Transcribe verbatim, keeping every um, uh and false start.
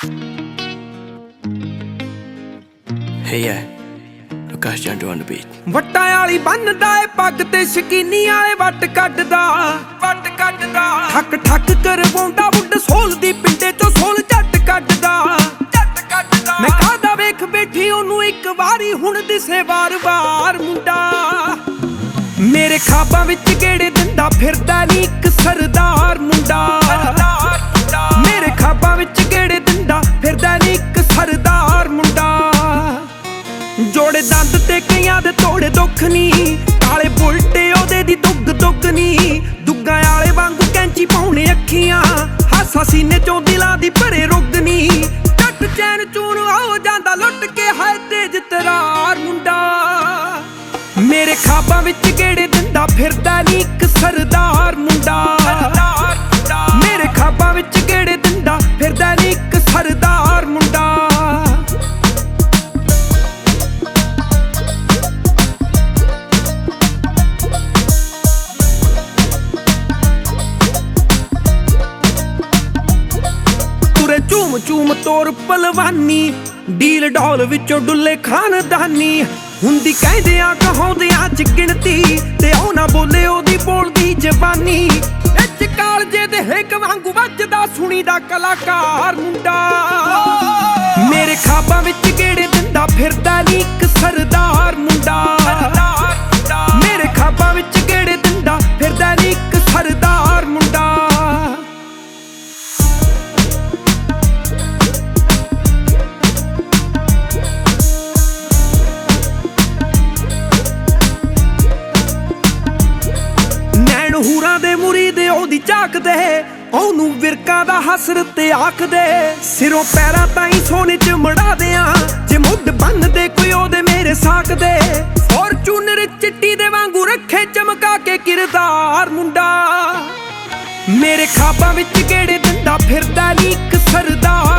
Hey yeah, Lukas Jandu on the beat. ਵੱਟਾਂ ਵਾਲੀ ਬੰਨਦਾ ਏ ਪੱਗ ਤੇ ਸ਼ਕੀਨੀ ਵਾਲੇ ਵੱਟ ਕੱਢਦਾ ਵੱਟ ਕੱਢਦਾ ਠੱਕ ਠੱਕ ਕਰਵਾਉਂਦਾ ਵੁੱਡ ਸੋਲ ਦੀ ਪਿੰਡੇ ਚੋਂ ਸੋਲ ਝੱਟ ਕੱਢਦਾ ਝੱਟ ਕੱਢਦਾ ਮੈਂ ਕਾਹਦਾ ਵੇਖ ਬੈਠੀ ਉਹਨੂੰ ਇੱਕ ਵਾਰੀ ਹੁਣ ਦਿਸੇ ਵਾਰ-ਵਾਰ ਮੁੰਡਾ ਮੇਰੇ ਖਾਬਾਂ ਵਿੱਚ ਗੇੜੇ ਦਿੰਦਾ ਫਿਰਦਾ ਨੀ ਇੱਕ ਸਰਦਾਰ ਮੁੰਡਾ ਮੇਰੇ ਖਾਬਾਂ ਵਿੱਚ ਗੇੜੇ ਦਿੰਦਾ ਫਿਰਦਾ ਨੀ ਇੱਕ ਸਰਦਾਰ ਮੁੰਡਾ ਜੋੜੇ ਦੰਦ ਤੇ ਕਈਆਂ ਦੇ ਤੋੜੇ ਦੁੱਖ ਨੀ ਕਾਲੇ ਬੁਲਟੇ ਉਹਦੇ ਦੀ ਦੁੱਗ ਦੁੱਗ ਨੀ ਦੁੱਗਾਂ ਵਾਲੇ ਵਾਂਗੂ ਕੈਂਚੀ ਪਾਉਣੇ ਅੱਖੀਆਂ ਹਾਸਾ ਸੀਨੇ ਚੋਂ ਦਿਲਾਂ ਦੀ ਭਰੇ ਰੁੱਗ ਨੀ ਟੱਟ ਚੈਨ ਚੂਨ ਹੋ ਜਾਂਦਾ ਲੁੱਟ ਕੇ ਹਾਏ ਤੇਜ ਤਰਾਰ ਮੁੰਡਾ ਮੇਰੇ ਖਾਬਾਂ ਵਿੱਚ ਗੇੜੇ ਦਿੰਦਾ ਫਿਰਦਾ ਨੀ ਇੱਕ ਸਰਦਾਰ ਮੁੰਡਾ ਮੇਰੇ ਖਾਬਾਂ ਵਿੱਚ ਗੇੜੇ ਦਿੰਦਾ ਫਿਰਦਾ ਨੀ ਇੱਕ ਸਰਦਾਰ ਮੁੰਡਾ ਚੂਮ ਚੂਮ ਤੋਰ ਪਲਵਾਨੀ ਡੀਲ ਡੌਲ ਵਿੱਚੋਂ ਡੁੱਲੇ ਖਾਨਦਾਨੀ ਹੁੰਦੀ ਕਹਿੰਦੇ ਆ ਕਹਾਉਂਦਿਆਂ ਚ ਗਿਣਤੀ ਤੇ ਉਹ ਨਾ ਬੋਲੇ ਉਹਦੀ ਬੋਲਦੀ ਜ਼ਬਾਨੀ ਵਿੱਚ ਕਾਲਜੇ ਦੇ ਹਿੱਕ ਵਾਂਗੂ ਵੱਜਦਾ ਸੁਣੀ ਦਾ ਕਲਾਕਾਰ ਮੁੰਡਾ ਮੇਰੇ ਖਾਬਾਂ ਵਿੱਚ ਗੇੜੇ ਦਿੰਦਾ ਫਿਰਦਾ ਨੀ ਇੱਕ ਸਰਦਾਰ ਮੁੰਡਾ ਮੇਰੇ ਖਾਬਾਂ ਵਿੱਚ ਗੇੜੇ ਦਿੰਦਾ ਫਿਰਦਾ ਨੀ ਇੱਕ ਸਰਦਾਰ ਮੁੰਡਾ ਹੂਰਾਂ ਦੇ ਮੁਰੀਦੇ ਉਹਦੀ ਝਾਕਦੇ ਉਹਨੂੰ ਵਿਰਕਾਂ ਦਾ ਹਸਰਤ ਆਖਦੇ ਸਿਰੋਂ ਪੈਰਾਂ ਤਾਈਂ ਸੋਨੇ ਚ ਮੜਾ ਦਿਆਂ ਜੇ ਮੁੱਢ ਬੰਨਦੇ ਕੋਈ ਉਹਦੇ ਮੇਰੇ ਸਾਕਦੇ ਫੋਰਚੂਨਰ ਚਿੱਟੀ ਦੇ ਵਾਂਗੂ ਰੱਖੇ ਚਮਕਾ ਕੇ ਕਿਰਦਾਰ ਮੁੰਡਾ ਮੇਰੇ ਖਾਬਾਂ ਵਿੱਚ ਗੇੜੇ ਦਿੰਦਾ ਫਿਰਦਾ ਨੀ ਇੱਕ ਸਰਦਾਰ